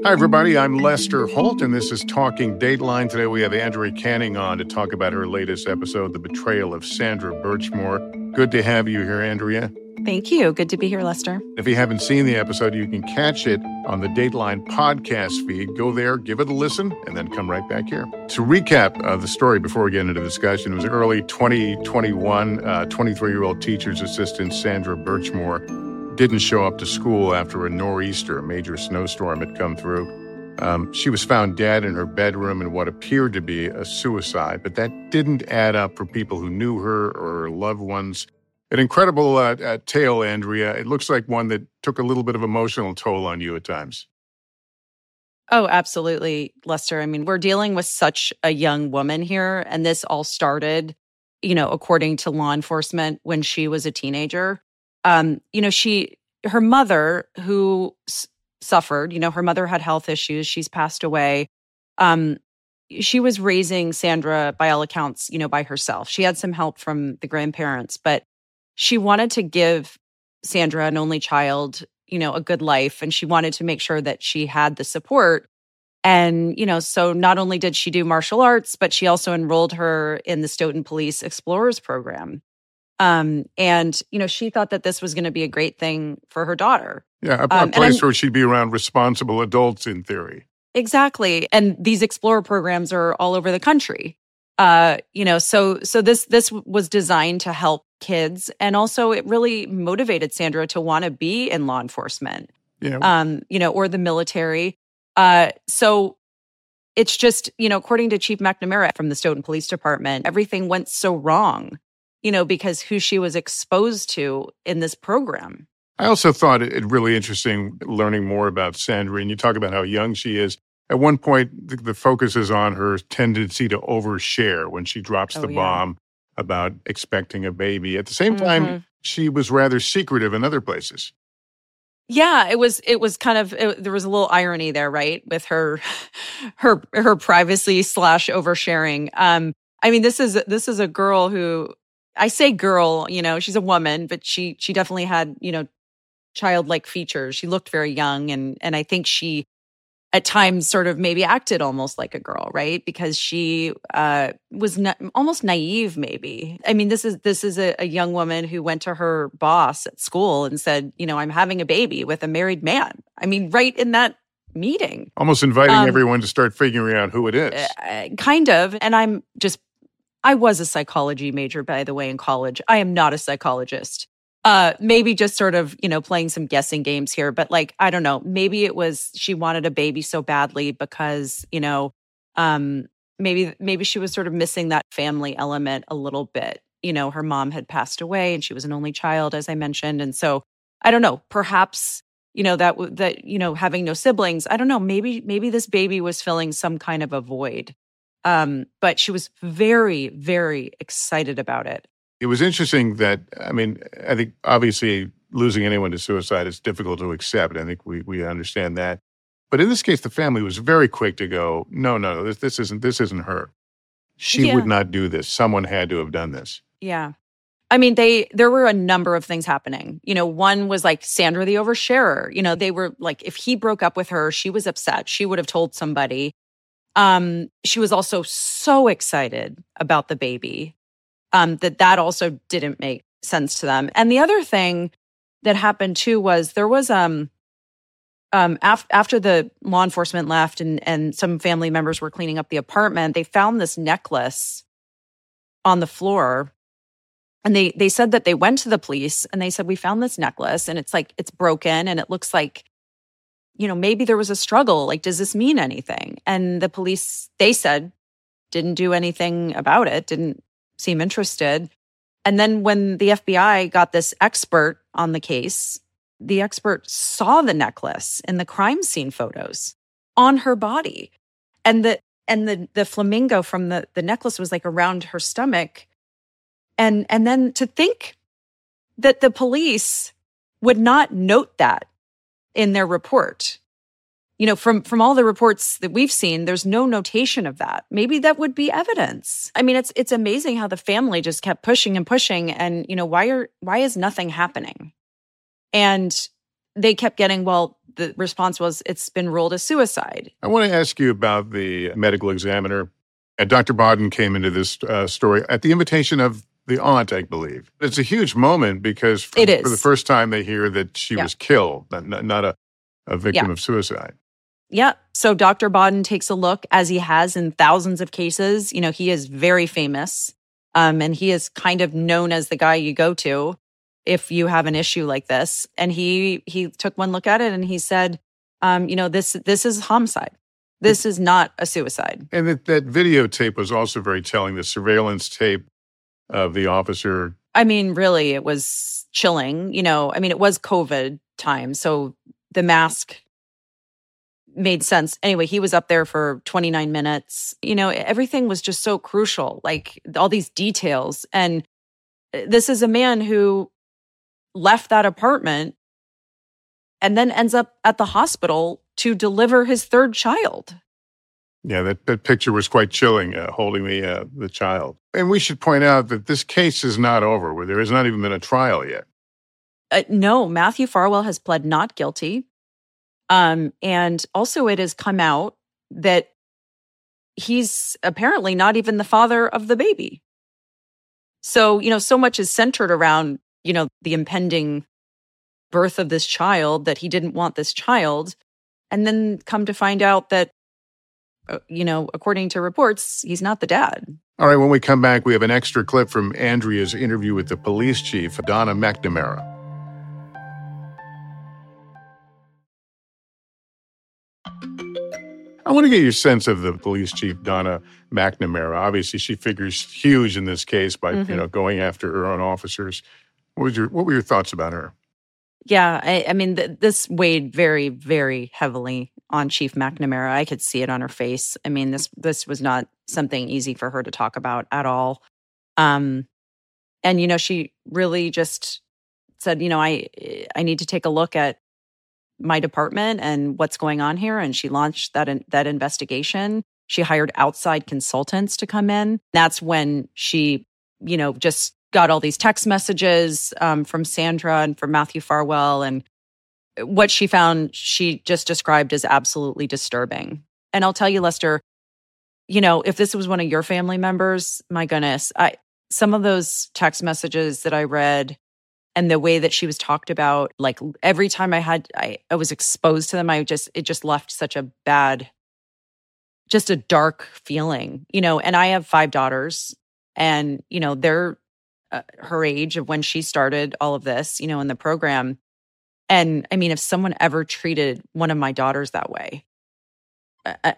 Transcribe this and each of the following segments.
Hi, everybody. I'm Lester Holt, and this is Talking Dateline. Today we have Andrea Canning on to talk about her latest episode, The Betrayal of Sandra Birchmore. Good to have you here, Andrea. Thank you. Good to be here, Lester. If you haven't seen the episode, you can catch it on the Dateline podcast feed. Go there, give it a listen, and then come right back here. To recap the story before we get into the discussion, it was early 2021. 23-year-old teacher's assistant Sandra Birchmore didn't show up to school after a nor'easter, a major snowstorm had come through. She was found dead in her bedroom in what appeared to be a suicide, but that didn't add up for people who knew her or her loved ones. An incredible tale, Andrea. It looks like one that took a little bit of emotional toll on you at times. Oh, absolutely, Lester. I mean, we're dealing with such a young woman here, and this all started, according to law enforcement, when she was a teenager. Her mother, who suffered, her mother had health issues. She's passed away. She was raising Sandra, by all accounts, by herself. She had some help from the grandparents, but she wanted to give Sandra, an only child, a good life. And she wanted to make sure that she had the support. And, so not only did she do martial arts, but she also enrolled her in the Stoughton Police Explorers Program. She thought that this was going to be a great thing for her daughter. Yeah, a place where she'd be around responsible adults, in theory. Exactly. And these Explorer programs are all over the country. So this was designed to help kids. And also it really motivated Sandra to want to be in law enforcement, or the military. So it's just, according to Chief McNamara from the Stoughton Police Department, everything went so wrong, because who she was exposed to in this program. I also thought it really interesting learning more about Sandra, and you talk about how young she is. At one point, the focus is on her tendency to overshare when she drops the bomb about expecting a baby. At the same time, she was rather secretive in other places. Yeah, it was kind of, there was a little irony there, right? With her privacy / oversharing. I mean, this is a girl who, I say girl, she's a woman, but she definitely had, childlike features. She looked very young. And I think she at times sort of maybe acted almost like a girl, right? Because she was almost naive, maybe. I mean, this is a young woman who went to her boss at school and said, I'm having a baby with a married man. I mean, right in that meeting. Almost inviting everyone to start figuring out who it is. Kind of. And I was a psychology major, by the way, in college. I am not a psychologist. Maybe just sort of, playing some guessing games here, but I don't know, maybe it was, she wanted a baby so badly because, maybe she was sort of missing that family element a little bit. Her mom had passed away and she was an only child, as I mentioned. And so I don't know, perhaps, that having no siblings, I don't know, maybe this baby was filling some kind of a void. But she was very, very excited about it. It was interesting that, I think obviously losing anyone to suicide is difficult to accept. I think we understand that. But in this case, the family was very quick to go, no, this isn't her. She would not do this. Someone had to have done this. Yeah. I mean, there were a number of things happening. One was Sandra the oversharer. They were if he broke up with her, she was upset. She would have told somebody. She was also so excited about the baby. That also didn't make sense to them. And the other thing that happened too was there was after the law enforcement left and some family members were cleaning up the apartment, they found this necklace on the floor. And they said that they went to the police and they said, we found this necklace and it's it's broken and it looks like, maybe there was a struggle. Does this mean anything? And the police, they said, didn't do anything about it, didn't seem interested. And then when the FBI got this expert on the case, the expert saw the necklace in the crime scene photos on her body. And the flamingo from the necklace was around her stomach. And then to think that the police would not note that in their report. From all the reports that we've seen, there's no notation of that. Maybe that would be evidence. I mean, it's amazing how the family just kept pushing and pushing, and why is nothing happening? And they kept getting, well, the response was, it's been ruled a suicide. I want to ask you about the medical examiner. Dr. Bodden came into this story at the invitation of the aunt, I believe. It's a huge moment because for the first time they hear that she was killed, not a victim of suicide. Yeah. So Dr. Bodden takes a look, as he has in thousands of cases. You know, he is very famous, and he is kind of known as the guy you go to if you have an issue like this. And he took one look at it and he said, this is homicide. This is not a suicide. And that videotape was also very telling, the surveillance tape of the officer. I mean, really, it was chilling. It was COVID time, so the mask made sense. Anyway, he was up there for 29 minutes. Everything was just so crucial, like all these details. And this is a man who left that apartment and then ends up at the hospital to deliver his third child. Yeah, that picture was quite chilling, holding the child. And we should point out that this case is not over, where there has not even been a trial yet. No, Matthew Farwell has pled not guilty. And also it has come out that he's apparently not even the father of the baby. So, so much is centered around, the impending birth of this child, that he didn't want this child. And then come to find out that, according to reports, he's not the dad. All right, when we come back, we have an extra clip from Andrea's interview with the police chief, Donna McNamara. I want to get your sense of the police chief, Donna McNamara. Obviously, she figures huge in this case by going after her own officers. What were your thoughts about her? Yeah, I mean, this weighed very, very heavily on Chief McNamara. I could see it on her face. I mean, this was not something easy for her to talk about at all. And she really just said, I need to take a look at my department and what's going on here. And she launched that investigation. She hired outside consultants to come in. That's when she, just got all these text messages from Sandra and from Matthew Farwell. And what she found, she just described as absolutely disturbing. And I'll tell you, Lester, if this was one of your family members, my goodness, some of those text messages that I read and the way that she was talked about, like every time I was exposed to them, it just left such a bad, just a dark feeling, and I have 5 daughters and, they're her age of when she started all of this, in the program. And I mean, if someone ever treated one of my daughters that way, I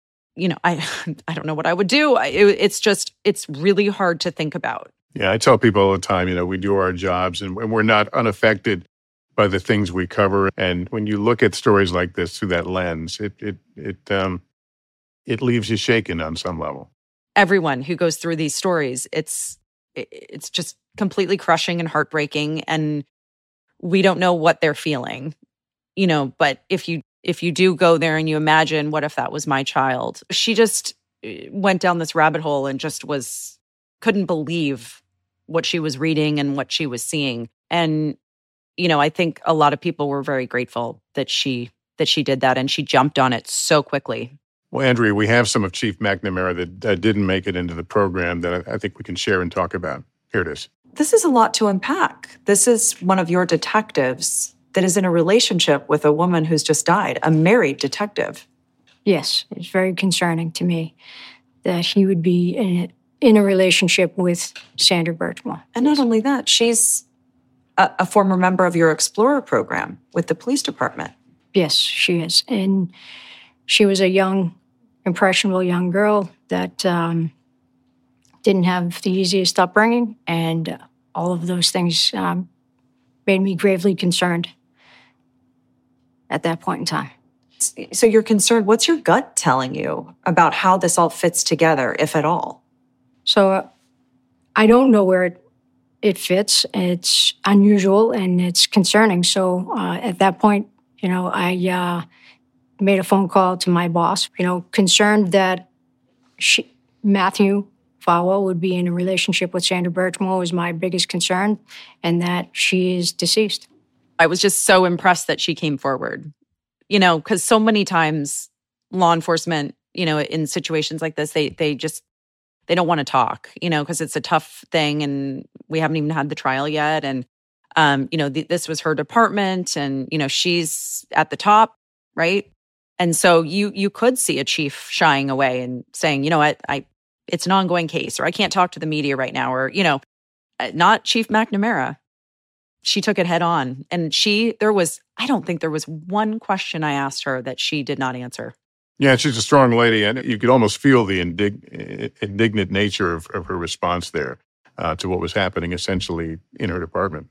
don't know what I would do. It's really hard to think about. Yeah, I tell people all the time, we do our jobs and we're not unaffected by the things we cover. And when you look at stories like this through that lens, it leaves you shaken on some level. Everyone who goes through these stories, it's just completely crushing and heartbreaking, and we don't know what they're feeling, but if you do go there and you imagine, what if that was my child? She just went down this rabbit hole and just couldn't believe what she was reading and what she was seeing. And, I think a lot of people were very grateful that she did that, and she jumped on it so quickly. Well, Andrea, we have some of Chief McNamara that didn't make it into the program that I think we can share and talk about. Here it is. This is a lot to unpack. This is one of your detectives that is in a relationship with a woman who's just died, a married detective. Yes, it's very concerning to me that he would be in a relationship with Sandra Birchmore. And not only that, she's a former member of your Explorer program with the police department. Yes, she is. And she was a young, impressionable young girl that didn't have the easiest upbringing, and all of those things made me gravely concerned at that point in time. So you're concerned. What's your gut telling you about how this all fits together, if at all? So I don't know where it fits. It's unusual and it's concerning. So at that point, I made a phone call to my boss, concerned that Matthew Farwell would be in a relationship with Sandra Birchmore was my biggest concern, and that she is deceased. I was just so impressed that she came forward. because so many times law enforcement, in situations like this, they don't want to talk, because it's a tough thing and we haven't even had the trial yet. And, this was her department and, she's at the top, right? And so you could see a chief shying away and saying, it's an ongoing case, or I can't talk to the media right now, or, not Chief McNamara. She took it head on. And I don't think there was one question I asked her that she did not answer. Yeah, she's a strong lady, and you could almost feel the indignant nature of her response there to what was happening essentially in her department.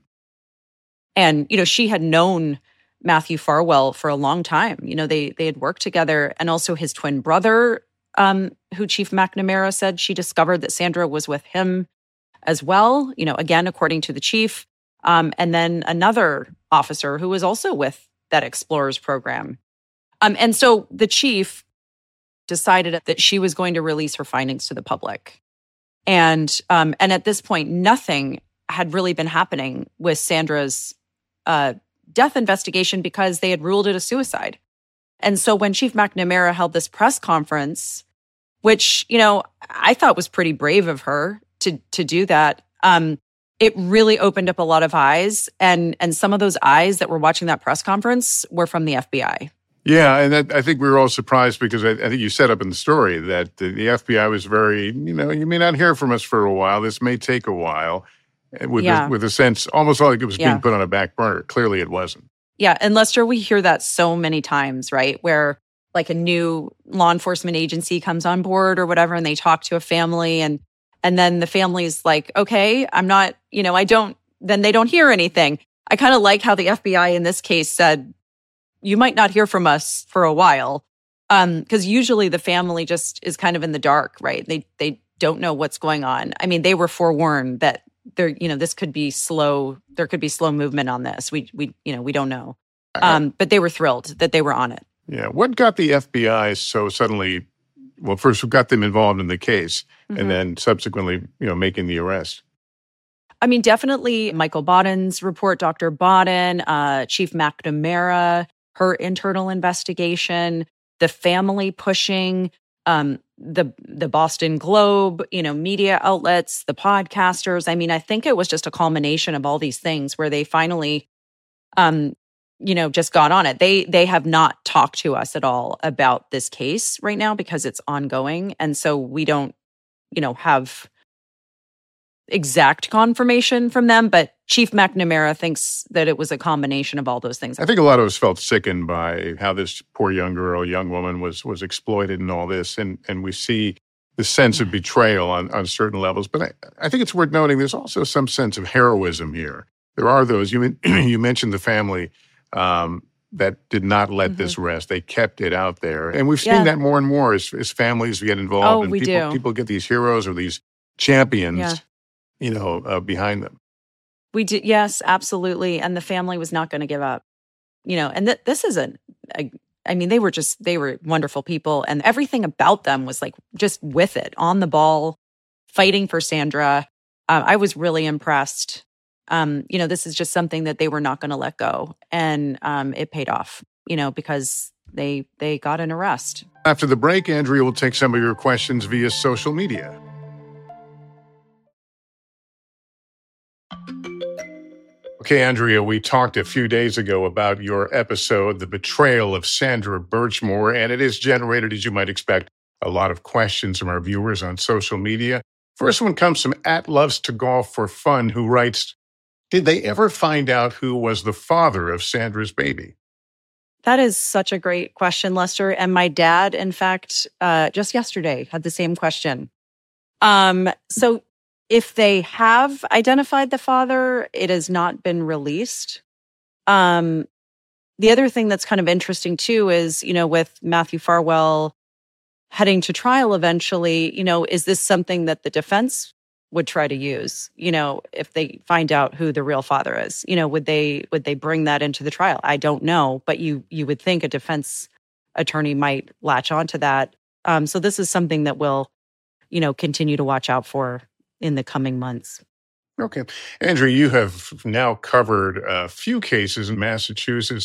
And, she had known Matthew Farwell for a long time. They had worked together, and also his twin brother, who Chief McNamara said she discovered that Sandra was with him as well, again, according to the chief. And then another officer who was also with that Explorers program. And so the chief decided that she was going to release her findings to the public. And at this point, nothing had really been happening with Sandra's death investigation because they had ruled it a suicide. And so when Chief McNamara held this press conference, which, I thought was pretty brave of her to do that, it really opened up a lot of eyes. And some of those eyes that were watching that press conference were from the FBI. Yeah, and I think we were all surprised because I think you set up in the story that the FBI was very, you may not hear from us for a while. This may take a while, with a sense almost like it was being put on a back burner. Clearly it wasn't. Yeah, and Lester, we hear that so many times, right? Where like a new law enforcement agency comes on board or whatever, and they talk to a family, and then the family's like, okay, I'm not, then they don't hear anything. I kind of like how the FBI in this case said, you might not hear from us for a while. Because usually the family just is kind of in the dark, right? They don't know what's going on. I mean, they were forewarned that this could be slow. There could be slow movement on this. We don't know. But they were thrilled that they were on it. Yeah. What got the FBI so suddenly, well, first got them involved in the case and then subsequently, making the arrest? I mean, definitely Michael Bodden's report, Dr. Bodden, Chief McNamara, her internal investigation, the family pushing, the Boston Globe, media outlets, the podcasters. I mean, I think it was just a culmination of all these things where they finally, just got on it. They have not talked to us at all about this case right now because it's ongoing. And so we don't, have exact confirmation from them, but Chief McNamara thinks that it was a combination of all those things. I think a lot of us felt sickened by how this poor young woman was exploited in all this. And we see the sense of betrayal on certain levels. But I think it's worth noting there's also some sense of heroism here. There are those, you mentioned the family that did not let this rest. They kept it out there. And we've seen that more and more as families get involved. And people get these heroes or these champions, behind them. We did, yes, absolutely. And the family was not going to give up, and this isn't, they were wonderful people, and everything about them was like just with it, on the ball, fighting for Sandra. I was really impressed. This is just something that they were not going to let go. And it paid off, because they got an arrest. After the break, Andrea will take some of your questions via social media. Okay, Andrea, we talked a few days ago about your episode, The Betrayal of Sandra Birchmore, and it has generated, as you might expect, a lot of questions from our viewers on social media. First one comes from @LovesToGolfForFun, who writes, did they ever find out who was the father of Sandra's baby? That is such a great question, Lester. And my dad, in fact, just yesterday had the same question. So if they have identified the father, it has not been released. The other thing that's kind of interesting too is, with Matthew Farwell heading to trial eventually, is this something that the defense would try to use, if they find out who the real father is? Would they bring that into the trial? I don't know, but you would think a defense attorney might latch onto that. So this is something that we'll, continue to watch out for in the coming months. Okay. Andrea, you have now covered a few cases in Massachusetts.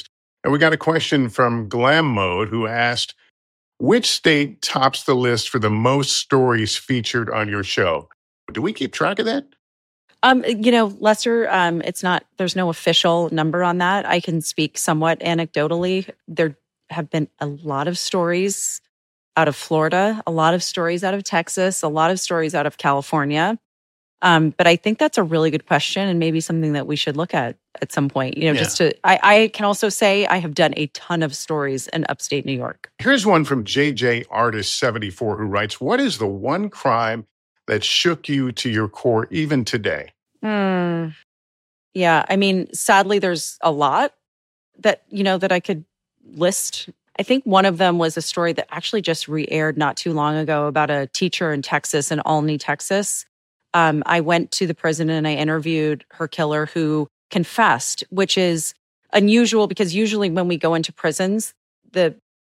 And we got a question from Glam Mode who asked, which state tops the list for the most stories featured on your show? Do we keep track of that? Lester, there's no official number on that. I can speak somewhat anecdotally. There have been a lot of stories out of Florida, a lot of stories out of Texas, a lot of stories out of California. But I think that's a really good question and maybe something that we should look at some point. I can also say I have done a ton of stories in upstate New York. Here's one from JJ Artist 74 who writes, what is the one crime that shook you to your core even today? Yeah, I mean, sadly, there's a lot that I could list. I think one of them was a story that actually just re-aired not too long ago about a teacher in Texas, in Olney, Texas. I went to the prison and I interviewed her killer who confessed, which is unusual because usually when we go into prisons, the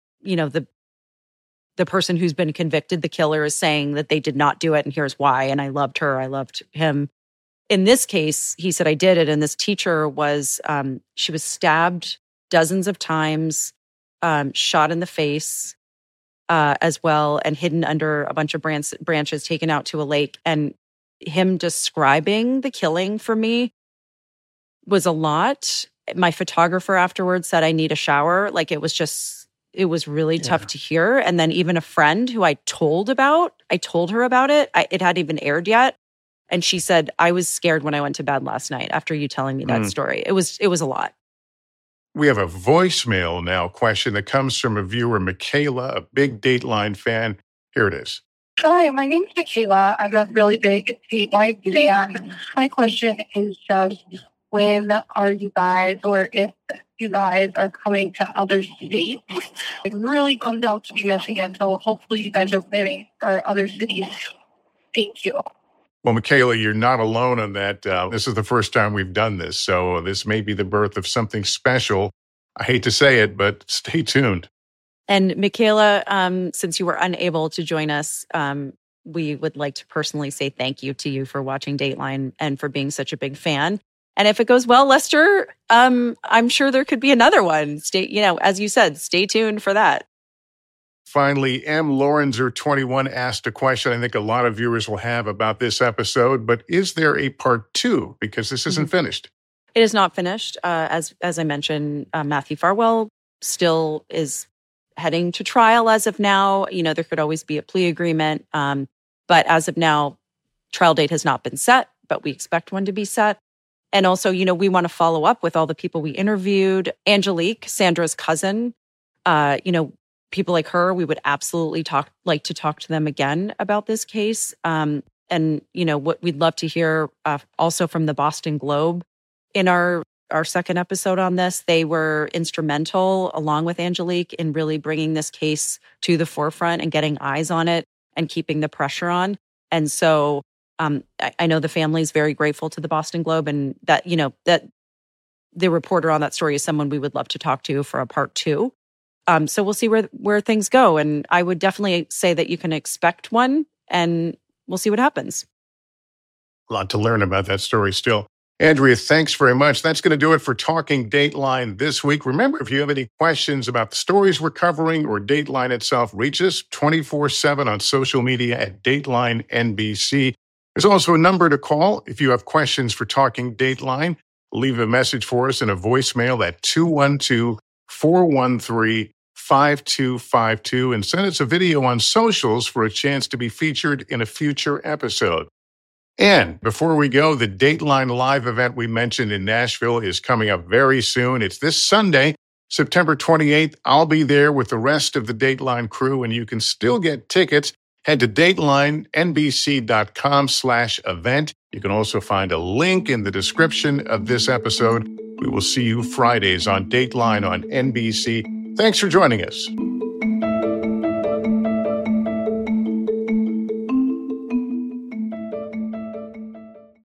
person who's been convicted, the killer, is saying that they did not do it and here's why. And I loved her. I loved him. In this case, he said, I did it. And this teacher was, she was stabbed dozens of times, shot in the face as well, and hidden under a bunch of branches, taken out to a lake. And him describing the killing for me was a lot. My photographer afterwards said, I need a shower. Like it was really tough to hear. And then even a friend who I told her about it. It hadn't even aired yet. And she said, I was scared when I went to bed last night after you telling me that story. It was a lot. We have a voicemail now question that comes from a viewer, Michaela, a big Dateline fan. Here it is. Hi, my name is Michaela. I'm a really big Dateline fan. My question is just, when are you guys, or if you guys are coming to other states? It really comes out to be Michigan, so hopefully you guys are planning for other cities. Thank you. Well, Michaela, you're not alone on that. This is the first time we've done this, so this may be the birth of something special. I hate to say it, but stay tuned. And Michaela, since you were unable to join us, we would like to personally say thank you to you for watching Dateline and for being such a big fan. And if it goes well, Lester, I'm sure there could be another one. As you said, stay tuned for that. Finally, M. Lorenzer21 asked a question I think a lot of viewers will have about this episode, but is there a part 2? Because this isn't finished. It is not finished. As I mentioned, Matthew Farwell still is heading to trial as of now. There could always be a plea agreement. But as of now, trial date has not been set, but we expect one to be set. And also, we want to follow up with all the people we interviewed. Angelique, Sandra's cousin, people like her, we would absolutely like to talk to them again about this case. And what we'd love to hear also from the Boston Globe in our second episode on this. They were instrumental, along with Angelique, in really bringing this case to the forefront and getting eyes on it and keeping the pressure on. And so I know the family is very grateful to the Boston Globe, and that the reporter on that story is someone we would love to talk to for a part 2. So we'll see where things go. And I would definitely say that you can expect one, and we'll see what happens. A lot to learn about that story still. Andrea, thanks very much. That's going to do it for Talking Dateline this week. Remember, if you have any questions about the stories we're covering or Dateline itself, reach us 24/7 on social media at Dateline NBC. There's also a number to call if you have questions for Talking Dateline. Leave a message for us in a voicemail at 212-413-5252 and send us a video on socials for a chance to be featured in a future episode. And before we go, the Dateline Live event we mentioned in Nashville is coming up very soon. It's this Sunday, September 28th. I'll be there with the rest of the Dateline crew, and you can still get tickets. Head to DatelineNBC.com/event. You can also find a link in the description of this episode. We will see you Fridays on Dateline on NBC. Thanks for joining us.